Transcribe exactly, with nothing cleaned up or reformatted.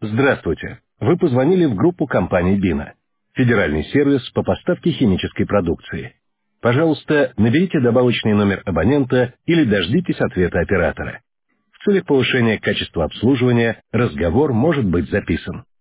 Здравствуйте. Вы позвонили в группу компании «Бина». Федеральный сервис по поставке химической продукции. Пожалуйста, наберите добавочный номер абонента или дождитесь ответа оператора. В целях повышения качества обслуживания разговор может быть записан.